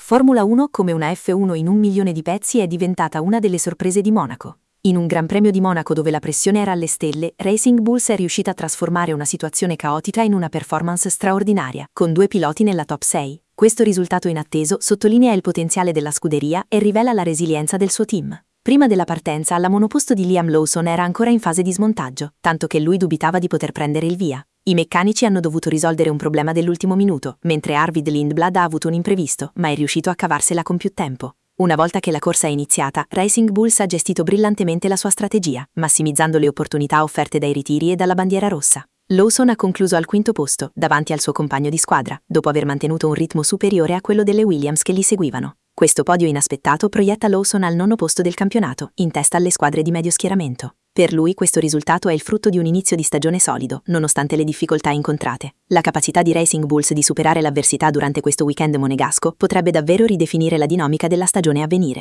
Formula 1 come una F1 in 1 milione di pezzi è diventata una delle sorprese di Monaco. In un Gran Premio di Monaco dove la pressione era alle stelle, Racing Bulls è riuscita a trasformare una situazione caotica in una performance straordinaria, con 2 piloti nella top 6. Questo risultato inatteso sottolinea il potenziale della scuderia e rivela la resilienza del suo team. Prima della partenza, la monoposto di Liam Lawson era ancora in fase di smontaggio, tanto che lui dubitava di poter prendere il via. I meccanici hanno dovuto risolvere un problema dell'ultimo minuto, mentre Arvid Lindblad ha avuto un imprevisto, ma è riuscito a cavarsela con più tempo. Una volta che la corsa è iniziata, Racing Bulls ha gestito brillantemente la sua strategia, massimizzando le opportunità offerte dai ritiri e dalla bandiera rossa. Lawson ha concluso al 5° posto, davanti al suo compagno di squadra, dopo aver mantenuto un ritmo superiore a quello delle Williams che li seguivano. Questo podio inaspettato proietta Lawson al 9° posto del campionato, in testa alle squadre di medio schieramento. Per lui questo risultato è il frutto di un inizio di stagione solido, nonostante le difficoltà incontrate. La capacità di Racing Bulls di superare l'avversità durante questo weekend monegasco potrebbe davvero ridefinire la dinamica della stagione a venire.